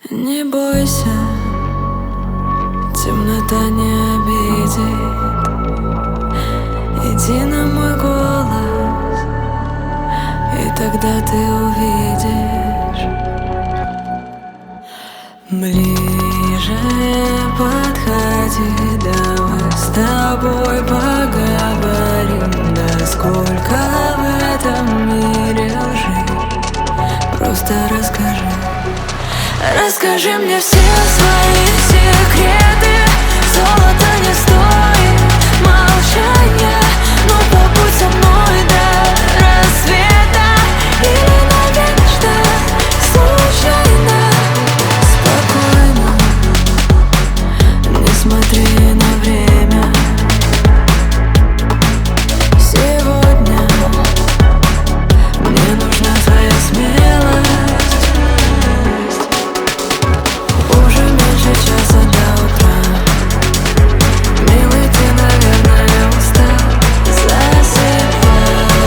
Не бойся, темнота не обидит. Иди на мой голос, и тогда ты увидишь. Ближе подходи, давай с тобой поговорим. Насколько в этом мире лжи, просто расскажи. Расскажи мне все свои секреты. Золото не стоит молчания, но побудь со мной до рассвета. Или надежда случайно. Спокойно, не смотри на время. Сегодня мне нужна твоя смелость. Часа до утра, милый, ты, наверное, устал. Засыпай,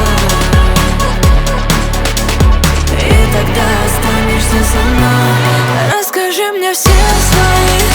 и тогда останешься со мной. Расскажи мне все свои